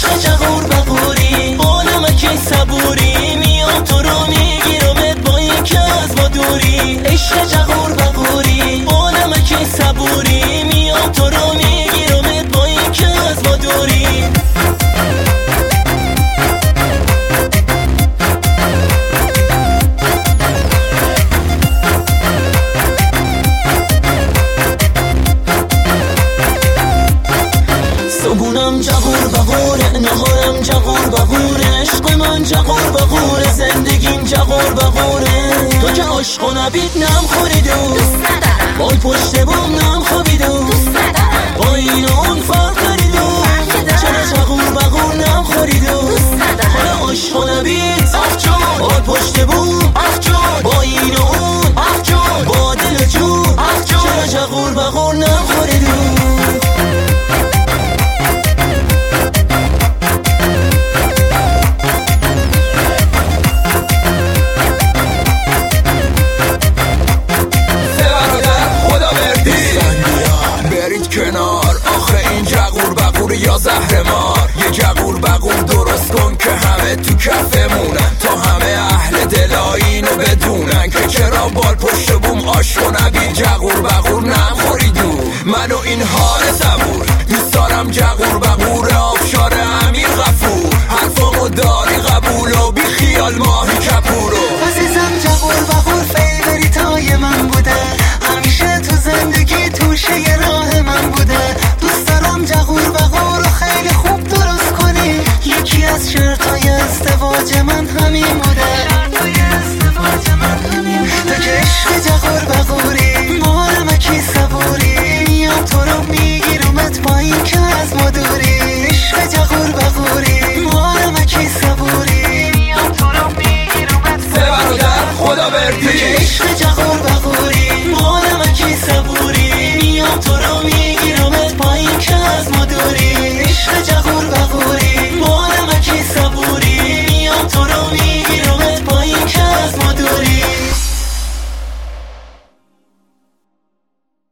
عشق جغور بغوری با نمک صبوری میام تو رو میگیرمت با یکی از ما دوری. عشق جغور بغوری با نمک صبوری میام تو رو میگیرمت با یکی از ما دوری. صبونم جغور بغوره، نهارم جغور بغوره، عشق من جغور بغوره، زندگیم جغور بغوره. تو که عشق و نبید نم خوریدو، دوست ندارم. بال پشت بوم نم خوابیدو، دوست ندارم. با این و اون فرق داریدو، چرا جغور بغور نم خوریدو. دوست ندارم. حالا عشق و نبید آخ جون، بال پشت بوم آخ جون، با این و اون آخ جون، با دل و جون آخ جون، چرا جغور بغور نم خوریدو. یا زهر مار یه جغور بغور درست کن که همه تو کفمونن، تا همه اهل دلاینو بدونن که چرا بال پشت بوم عاشق و نبید جغور بغور نخوریدو. من و این حال صبور دوست دارم جغور بغور آبشار امیر غفور، حرفامو داری قبول و بی خیال ماهی کپورو. عزیزم جغور بغور فیوریتای من بوده، همیشه تو زندگی توشه ی راه من بوده. دوست دارم جغور بغور خیلی خوب درست کنی، یکی از شرطای ازدواج من همین بوده.